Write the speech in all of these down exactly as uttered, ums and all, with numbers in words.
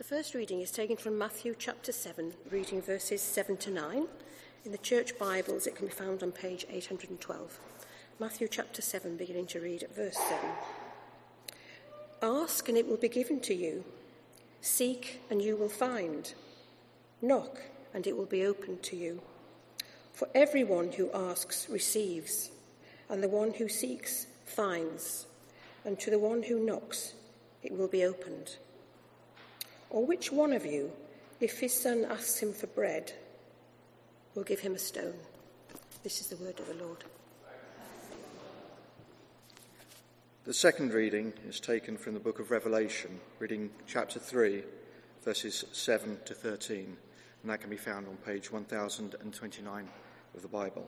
The first reading is taken from Matthew chapter seven, reading verses seven to nine. In the church Bibles, it can be found on page eight hundred twelve. Matthew chapter seven, beginning to read at verse seven. Ask, and it will be given to you. Seek, and you will find. Knock, and it will be opened to you. For everyone who asks receives, and the one who seeks finds, and to the one who knocks it will be opened. Or which one of you, if his son asks him for bread, will give him a stone? This is the word of the Lord. The second reading is taken from the book of Revelation, reading chapter three, verses seven to thirteen, and that can be found on page one thousand twenty-nine of the Bible.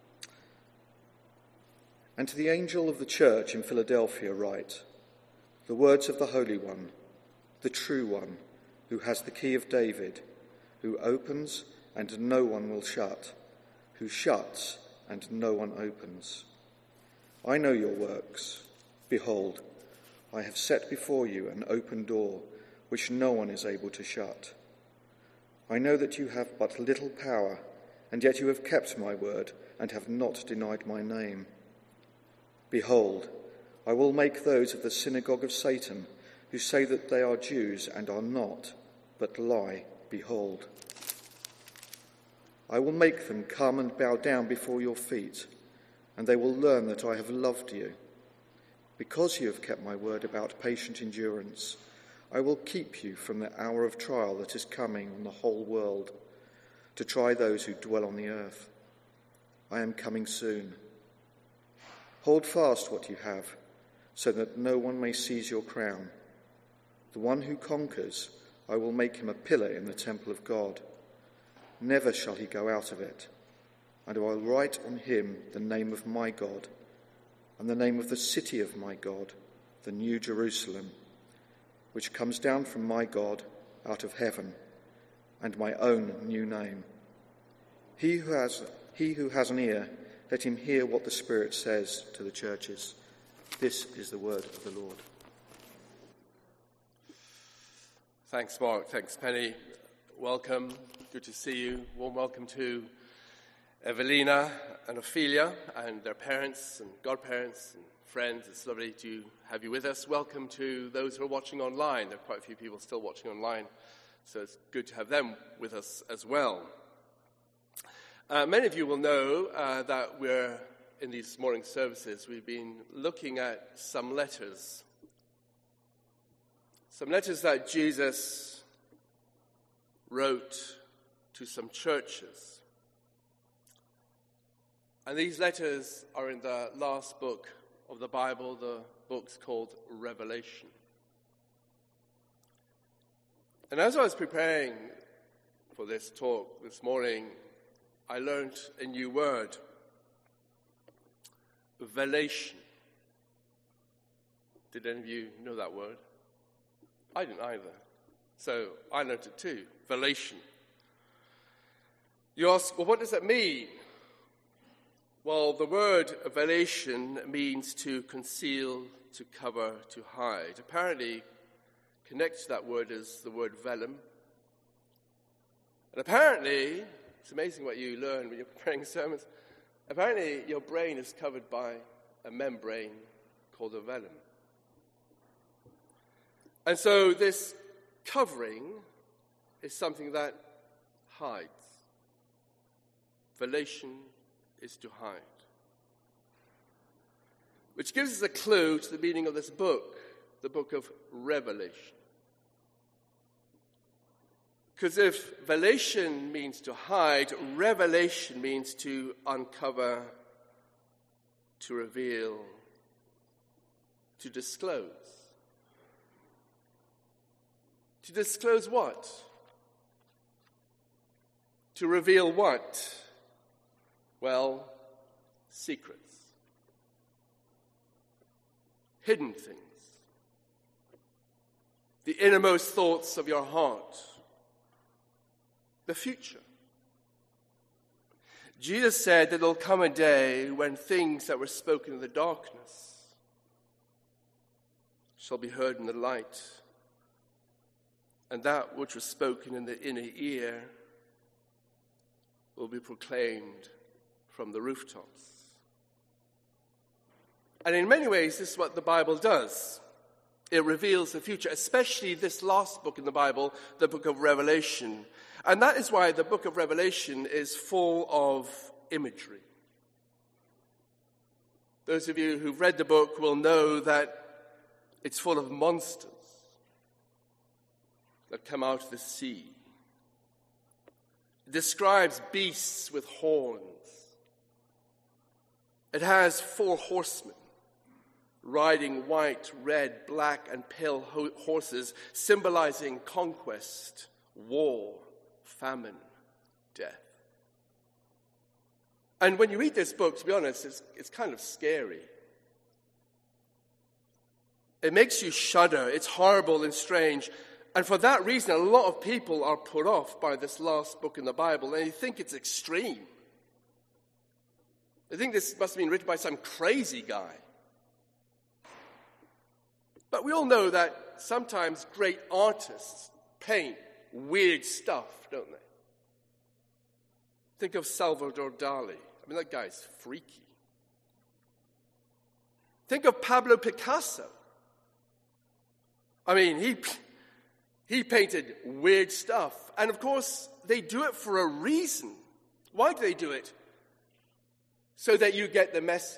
And to the angel of the church in Philadelphia write, the words of the Holy One, the true one, who has the key of David, who opens and no one will shut, who shuts and no one opens. I know your works. Behold, I have set before you an open door, which no one is able to shut. I know that you have but little power, and yet you have kept my word and have not denied my name. Behold, I will make those of the synagogue of Satan, who say that they are Jews and are not, but lie, behold. I will make them come and bow down before your feet, and they will learn that I have loved you. Because you have kept my word about patient endurance, I will keep you from the hour of trial that is coming on the whole world, to try those who dwell on the earth. I am coming soon. Hold fast what you have, so that no one may seize your crown. The one who conquers, I will make him a pillar in the temple of God. Never shall he go out of it. And I will write on him the name of my God, and the name of the city of my God, the New Jerusalem, which comes down from my God out of heaven, and my own new name. He who has, he who has an ear, let him hear what the Spirit says to the churches. This is the word of the Lord. Thanks, Mark. Thanks, Penny. Welcome. Good to see you. Warm welcome to Evelina and Ophelia and their parents and godparents and friends. It's lovely to have you with us. Welcome to those who are watching online. There are quite a few people still watching online, so it's good to have them with us as well. Uh, many of you will know uh, that we're, in these morning services, we've been looking at some letters. Some letters that Jesus wrote to some churches. And these letters are in the last book of the Bible. The book's called Revelation. And as I was preparing for this talk this morning, I learned a new word, velation. Did any of you know that word? I didn't either. So I learned it too, velation. You ask, well, what does that mean? Well, the word velation means to conceal, to cover, to hide. Apparently, connected to that word is the word vellum. And apparently, it's amazing what you learn when you're preparing sermons. Apparently, your brain is covered by a membrane called a vellum. And so this covering is something that hides. Velation is to hide. Which gives us a clue to the meaning of this book, the book of Revelation. Because if velation means to hide, revelation means to uncover, to reveal, to disclose. To disclose what? To reveal what? Well, secrets. Hidden things. The innermost thoughts of your heart. The future. Jesus said that there'll come a day when things that were spoken in the darkness shall be heard in the light. And that which was spoken in the inner ear will be proclaimed from the rooftops. And in many ways, this is what the Bible does. It reveals the future, especially this last book in the Bible, the book of Revelation. And that is why the book of Revelation is full of imagery. Those of you who've read the book will know that it's full of monsters that come out of the sea. It describes beasts with horns. It has four horsemen riding white, red, black, and pale ho- horses, symbolizing conquest, war, famine, death. And when you read this book, to be honest, it's, it's kind of scary. It makes you shudder. It's horrible and strange. And for that reason, a lot of people are put off by this last book in the Bible, and they think it's extreme. They think this must have been written by some crazy guy. But we all know that sometimes great artists paint weird stuff, don't they? Think of Salvador Dali. I mean, that guy's freaky. Think of Pablo Picasso. I mean, he he painted weird stuff. And of course, they do it for a reason. Why do they do it? So that you get the message.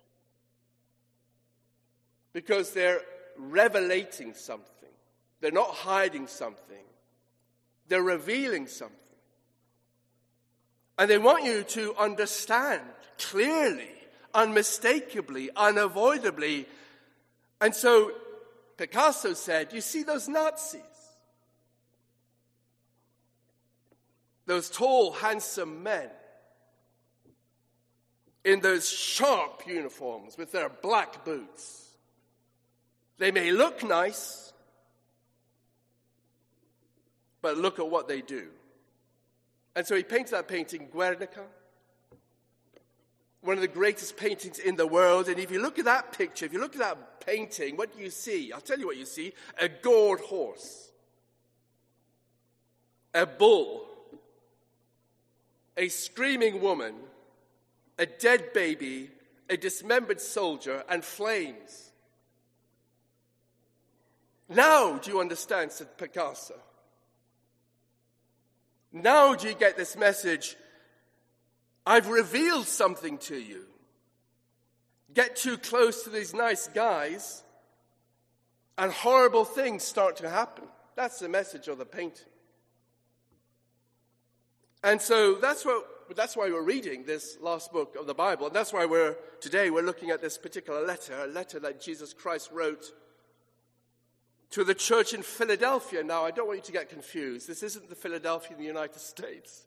Because they're revelating something. They're not hiding something. They're revealing something. And they want you to understand clearly, unmistakably, unavoidably. And so Picasso said, you see those Nazis? Those tall, handsome men in those sharp uniforms with their black boots. They may look nice, but look at what they do. And so he painted that painting, Guernica, one of the greatest paintings in the world. And if you look at that picture, if you look at that painting, what do you see? I'll tell you what you see. A gored horse, a bull, a screaming woman, a dead baby, a dismembered soldier, and flames. Now do you understand, said Picasso. Now do you get this message? I've revealed something to you. Get too close to these nice guys, and horrible things start to happen. That's the message of the painting. And so that's what that's why we're reading this last book of the Bible. And that's why we're today we're looking at this particular letter, a letter that Jesus Christ wrote to the church in Philadelphia. Now, I don't want you to get confused. This isn't the Philadelphia in the United States.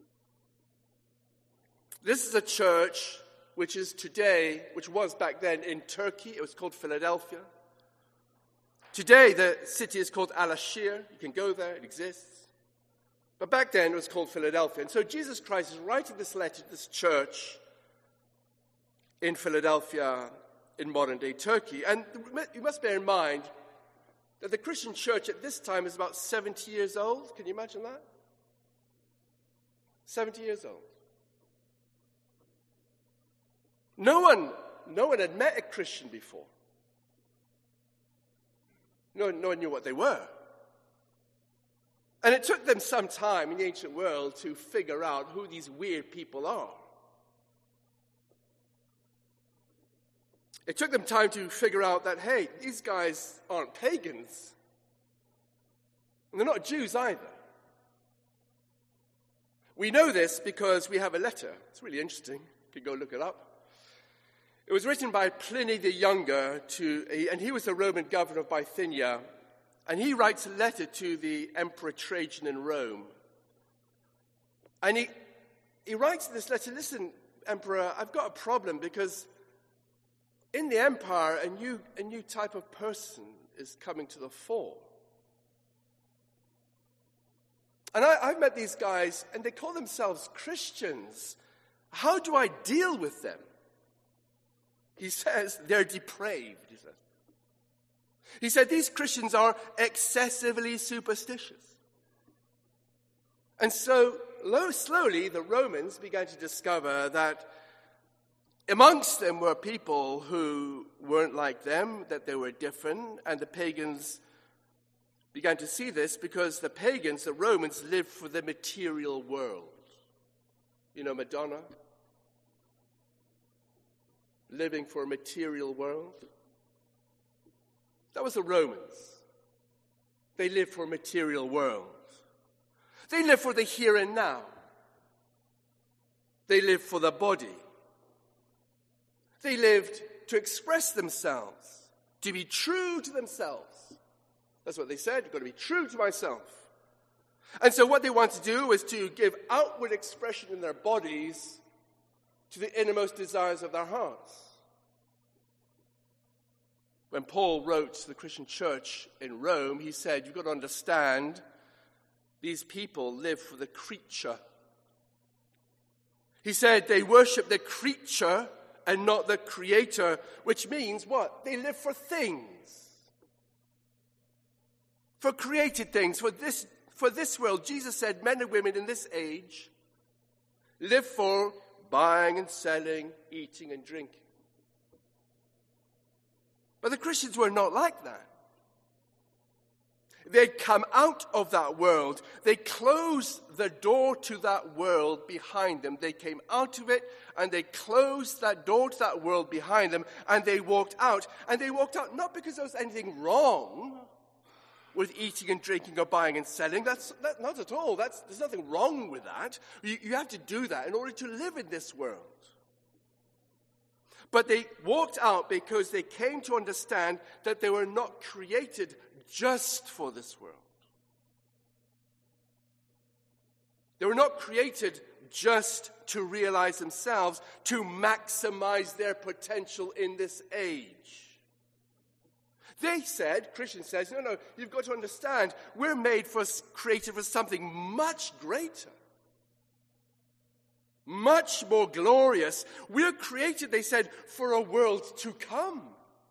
This is a church which is today, which was back then in Turkey. It was called Philadelphia. Today, the city is called Al-Ashir. You can go there. It exists. But back then, it was called Philadelphia. And so Jesus Christ is writing this letter to this church in Philadelphia in modern-day Turkey. And you must bear in mind that the Christian church at this time is about seventy years old. Can you imagine that? seventy years old. No one, no one had met a Christian before. No, no one knew what they were. And it took them some time in the ancient world to figure out who these weird people are. It took them time to figure out that, hey, these guys aren't pagans. And they're not Jews either. We know this because we have a letter. It's really interesting. You can go look it up. It was written by Pliny the Younger, to, and he was the Roman governor of Bithynia. And he writes a letter to the Emperor Trajan in Rome. And he, he writes in this letter, listen, Emperor, I've got a problem because in the empire, a new, a new type of person is coming to the fore. And I, I've met these guys, and they call themselves Christians. How do I deal with them? He says they're depraved, he says. He said these Christians are excessively superstitious. And so, slowly, the Romans began to discover that amongst them were people who weren't like them, that they were different, and the pagans began to see this because the pagans, the Romans, lived for the material world. You know, Madonna? Living for a material world. That was the Romans. They lived for a material world. They lived for the here and now. They lived for the body. They lived to express themselves, to be true to themselves. That's what they said. You've got to be true to myself. And so what they want to do is to give outward expression in their bodies to the innermost desires of their hearts. When Paul wrote to the Christian church in Rome, he said, you've got to understand, these people live for the creature. He said they worship the creature and not the creator, which means what? They live for things. For created things, for this, for this world. Jesus said men and women in this age live for buying and selling, eating and drinking. But the Christians were not like that. They'd come out of that world. They closed the door to that world behind them. They came out of it and they closed that door to that world behind them and they walked out. And they walked out not because there was anything wrong with eating and drinking or buying and selling. That's that, not at all. That's, there's nothing wrong with that. You, you have to do that in order to live in this world. But they walked out because they came to understand that they were not created just for this world. They were not created just to realize themselves, to maximize their potential in this age. They said, Christian says, no, no, you've got to understand, we're made for, created for something much greater. Much more glorious. We're created, they said, for a world to come.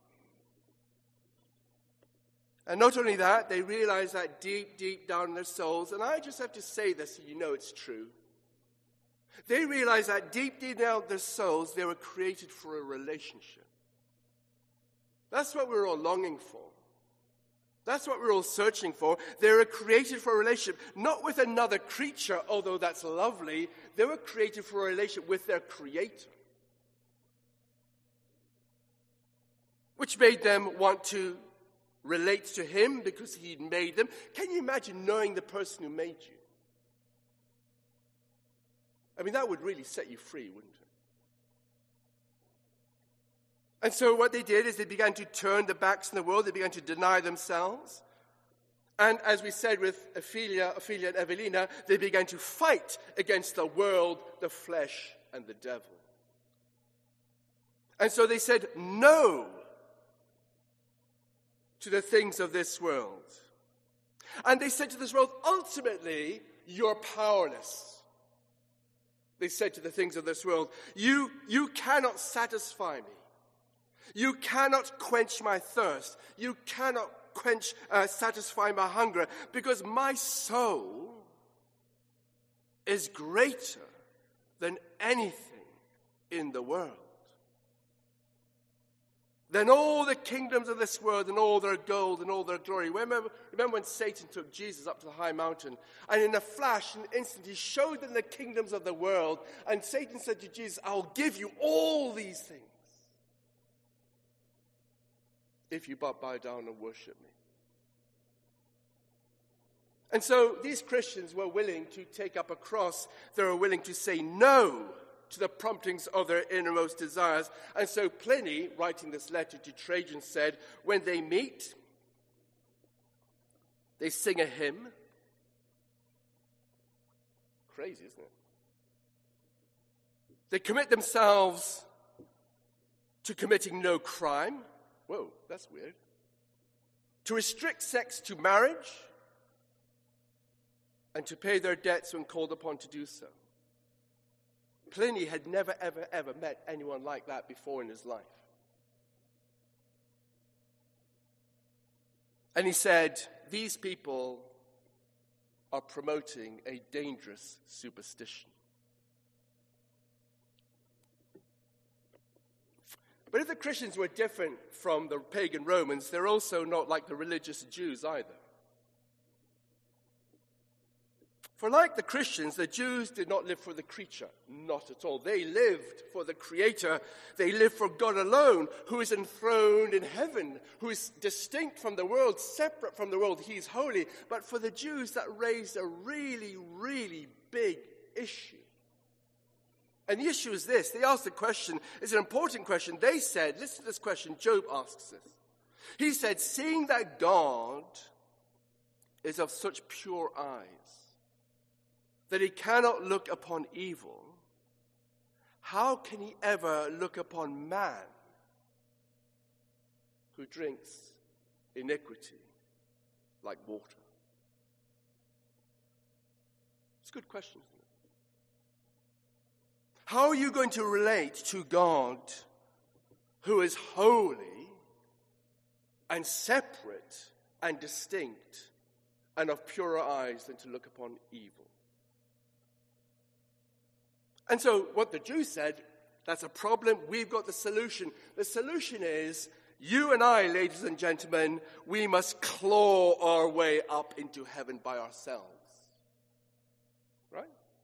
And not only that, they realize that deep, deep down in their souls, and I just have to say this so you know it's true. They realize that deep, deep down in their souls, they were created for a relationship. That's what we're all longing for. That's what we're all searching for. They were created for a relationship, not with another creature, although that's lovely. They were created for a relationship with their Creator, which made them want to relate to Him because He'd made them. Can you imagine knowing the person who made you? I mean, that would really set you free, wouldn't it? And so what they did is they began to turn their backs on the world. They began to deny themselves. And as we said with Ophelia, Ophelia and Evelina, they began to fight against the world, the flesh, and the devil. And so they said no to the things of this world. And they said to this world, ultimately, you're powerless. They said to the things of this world, you, you cannot satisfy me. You cannot quench my thirst. You cannot quench, uh, satisfy my hunger, because my soul is greater than anything in the world. Than all the kingdoms of this world and all their gold and all their glory. Remember, remember when Satan took Jesus up to the high mountain, and in a flash, in an instant, he showed them the kingdoms of the world, and Satan said to Jesus, I'll give you all these things if you but bow down and worship me. And so these Christians were willing to take up a cross. They were willing to say no to the promptings of their innermost desires. And so Pliny, writing this letter to Trajan, said, when they meet, they sing a hymn. Crazy, isn't it? They commit themselves to committing no crime. Whoa, that's weird. To restrict sex to marriage, and to pay their debts when called upon to do so. Pliny had never, ever, ever met anyone like that before in his life. And he said, these people are promoting a dangerous superstition. But if the Christians were different from the pagan Romans, they're also not like the religious Jews either. For like the Christians, the Jews did not live for the creature, not at all. They lived for the Creator. They lived for God alone, who is enthroned in heaven, who is distinct from the world, separate from the world. He is holy. But for the Jews, that raised a really, really big issue. And the issue is this. They asked the question, it's an important question. They said, listen to this question, Job asks this. He said, seeing that God is of such pure eyes, that he cannot look upon evil, how can he ever look upon man who drinks iniquity like water? It's a good question, isn't it? How are you going to relate to God who is holy and separate and distinct and of purer eyes than to look upon evil? And so what the Jews said, that's a problem. We've got the solution. The solution is, you and I, ladies and gentlemen, we must claw our way up into heaven by ourselves. Right?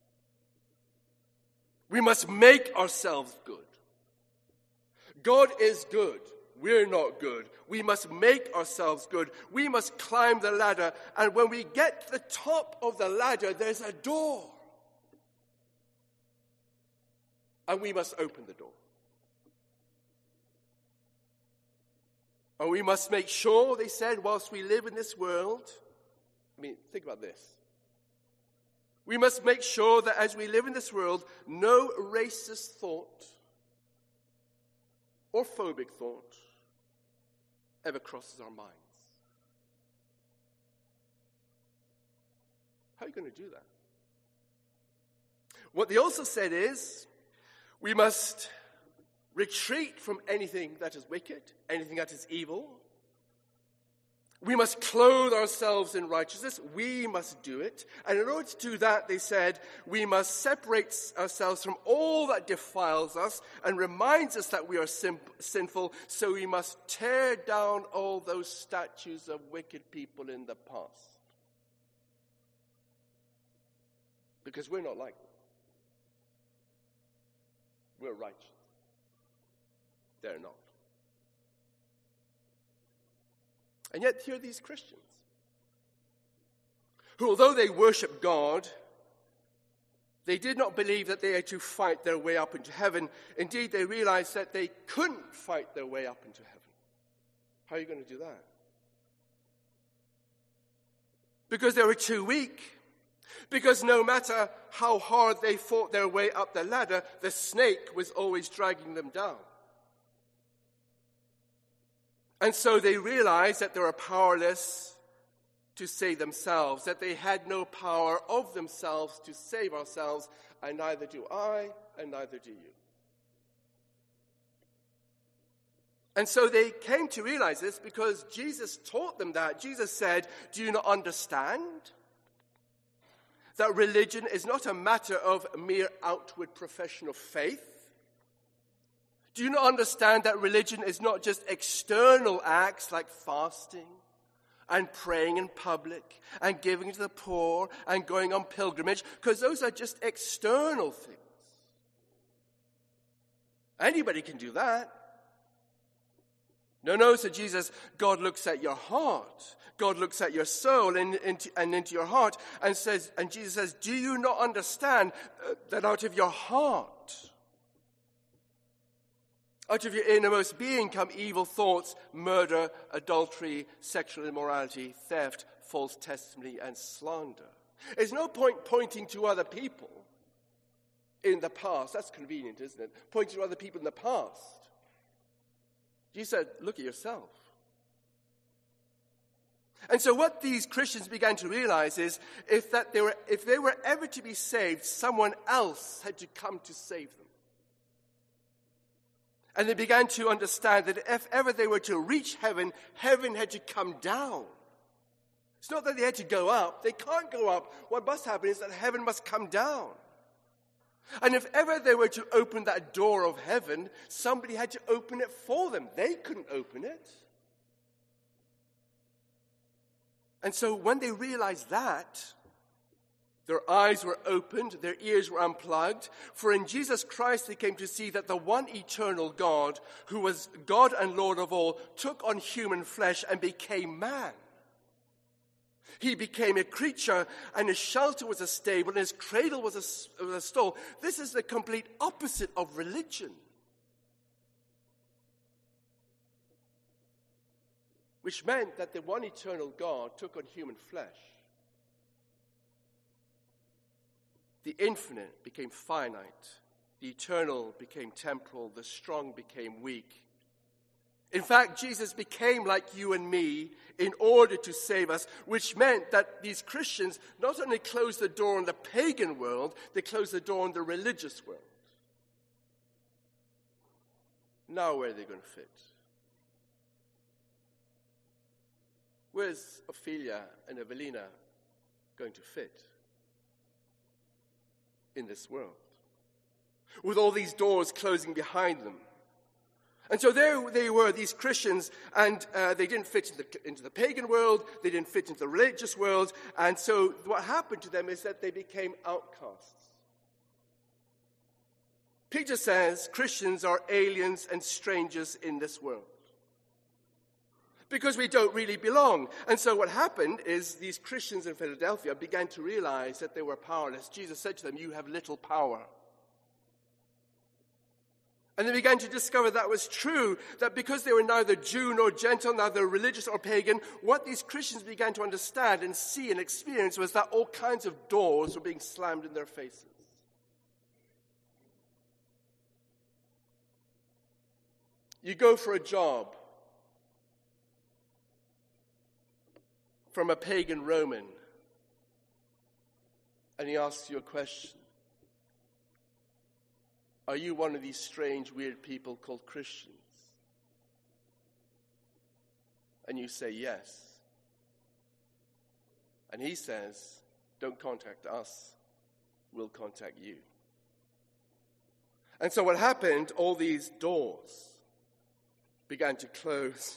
We must make ourselves good. God is good. We're not good. We must make ourselves good. We must climb the ladder. And when we get to the top of the ladder, there's a door. And we must open the door. And we must make sure, they said, whilst we live in this world, I mean, think about this. We must make sure that as we live in this world, no racist thought or phobic thought ever crosses our minds. How are you going to do that? What they also said is, we must retreat from anything that is wicked, anything that is evil. We must clothe ourselves in righteousness. We must do it. And in order to do that, they said, we must separate ourselves from all that defiles us and reminds us that we are sin- sinful. So we must tear down all those statues of wicked people in the past. Because we're not like them. We're righteous. They're not. And yet here are these Christians who, although they worship God, they did not believe that they had to fight their way up into heaven. Indeed, they realized that they couldn't fight their way up into heaven. How are you going to do that? Because they were too weak. Because no matter how hard they fought their way up the ladder, the snake was always dragging them down. And so they realized that they were powerless to save themselves, that they had no power of themselves to save ourselves, and neither do I, and neither do you. And so they came to realize this because Jesus taught them that. Jesus said, do you not understand that religion is not a matter of mere outward profession of faith? Do you not understand that religion is not just external acts like fasting and praying in public and giving to the poor and going on pilgrimage? Because those are just external things. Anybody can do that. No, no, said Jesus, God looks at your heart. God looks at your soul and into, and into your heart and says, and Jesus says, do you not understand that out of your heart, out of your innermost being come evil thoughts, murder, adultery, sexual immorality, theft, false testimony, and slander? There's no point pointing to other people in the past. That's convenient, isn't it? Pointing to other people in the past. Jesus said, look at yourself. And so what these Christians began to realize is if that they were, if they were ever to be saved, someone else had to come to save them. And they began to understand that if ever they were to reach heaven, heaven had to come down It's not that they had to go up. They can't go up. What must happen is that heaven must come down. And if ever they were to open that door of heaven, somebody had to open it for them. They couldn't open it. And so when they realized that, their eyes were opened, their ears were unplugged, for in Jesus Christ they came to see that the one eternal God, who was God and Lord of all, took on human flesh and became man. He became a creature, and his shelter was a stable, and his cradle was a, was a stall. This is the complete opposite of religion. Which meant that the one eternal God took on human flesh. The infinite became finite. The eternal became temporal. The strong became weak. In fact, Jesus became like you and me in order to save us, which meant that these Christians not only closed the door on the pagan world, they closed the door on the religious world. Now where are they going to fit? Where's Ophelia and Evelina going to fit in this world, with all these doors closing behind them? And so there they were, these Christians, and uh, they didn't fit into the, into the pagan world, they didn't fit into the religious world, and so what happened to them is that they became outcasts. Peter says Christians are aliens and strangers in this world, because we don't really belong. And so what happened is these Christians in Philadelphia began to realize that they were powerless. Jesus said to them, "You have little power." And they began to discover that was true, that because they were neither Jew nor Gentile, neither religious or pagan, what these Christians began to understand and see and experience was that all kinds of doors were being slammed in their faces. You go for a job from a pagan Roman, and he asks you a question. Are you one of these strange, weird people called Christians? And you say yes. And he says, don't contact us, we'll contact you. And so what happened, all these doors began to close.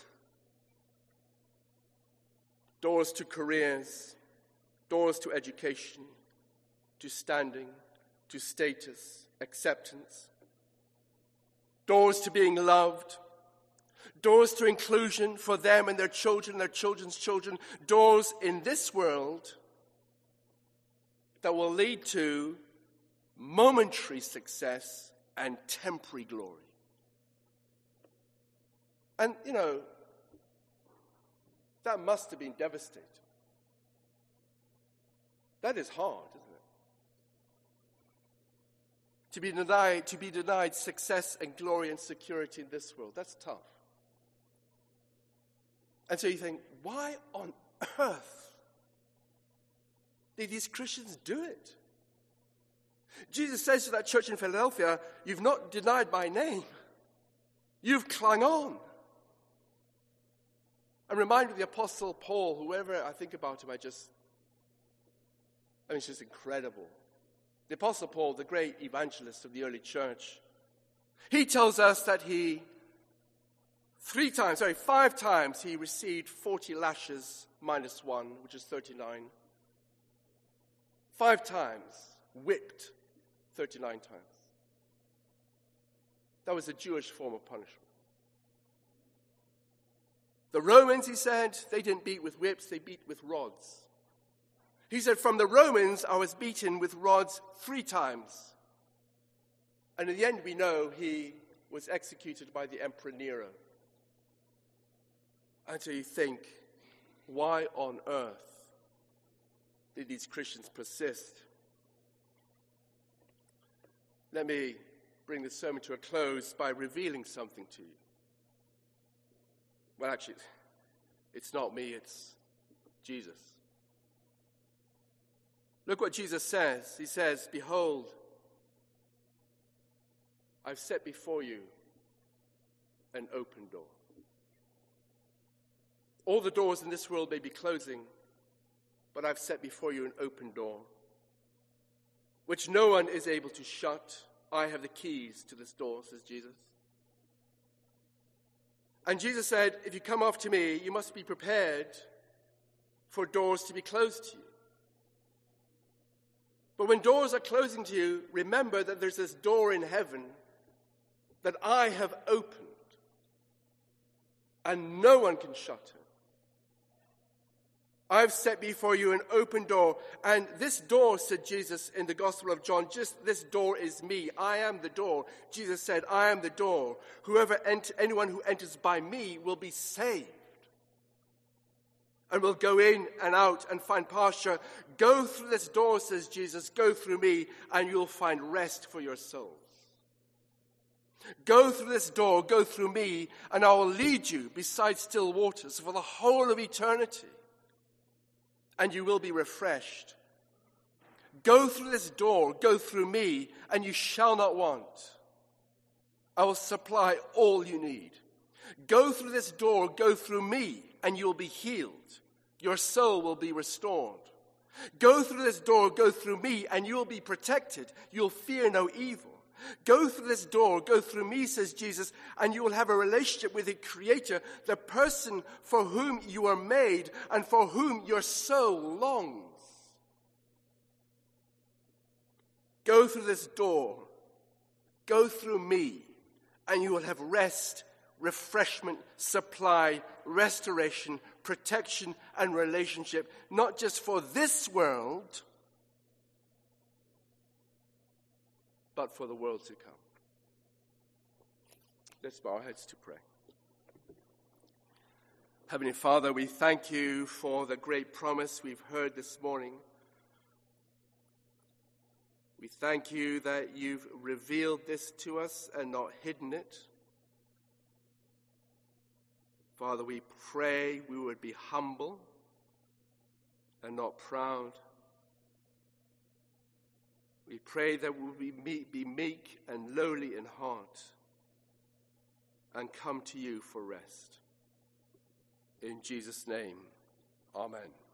Doors to careers, doors to education, to standing, to status, acceptance, doors to being loved, doors to inclusion for them and their children, their children's children, doors in this world that will lead to momentary success and temporary glory. And, you know, that must have been devastating. That is hard, isn't it? To be denied, to be denied success and glory and security in this world, that's tough. And so you think, why on earth did these Christians do it? Jesus says to that church in Philadelphia, you've not denied my name. You've clung on. I'm reminded of the Apostle Paul. Whoever I think about him, I just, I mean, it's just incredible. The Apostle Paul, the great evangelist of the early church, he tells us that he, three times, sorry, five times, he received forty lashes minus one, which is thirty-nine. Five times, whipped thirty-nine times. That was a Jewish form of punishment. The Romans, he said, they didn't beat with whips, they beat with rods. He said, from the Romans, I was beaten with rods three times. And in the end, we know he was executed by the Emperor Nero. And so you think, why on earth did these Christians persist? Let me bring this sermon to a close by revealing something to you. Well, actually, it's not me, it's Jesus. Look what Jesus says. He says, behold, I've set before you an open door. All the doors in this world may be closing, but I've set before you an open door, which no one is able to shut. I have the keys to this door, says Jesus. And Jesus said, if you come after me, you must be prepared for doors to be closed to you. But when doors are closing to you, remember that there's this door in heaven that I have opened, and no one can shut it. I've set before you an open door, and this door, said Jesus in the Gospel of John, just this door is me. I am the door. Jesus said, I am the door. Whoever ent- anyone who enters by me will be saved and will go in and out and find pasture. Go through this door, says Jesus, go through me, and you'll find rest for your souls. Go through this door, go through me, and I will lead you beside still waters for the whole of eternity. And you will be refreshed. Go through this door, go through me, and you shall not want. I will supply all you need. Go through this door, go through me, and you will be healed. Your soul will be restored. Go through this door, go through me, and you will be protected. You'll fear no evil. Go through this door, go through me, says Jesus, and you will have a relationship with the Creator, the person for whom you are made and for whom your soul longs. Go through this door, go through me, and you will have rest, refreshment, supply, restoration, protection, and relationship, not just for this world, but for the world to come. Let's bow our heads to pray. Heavenly Father, we thank you for the great promise we've heard this morning. We thank you that you've revealed this to us and not hidden it. Father, we pray we would be humble and not proud. We pray that we will be meek and lowly in heart and come to you for rest. In Jesus' name, amen.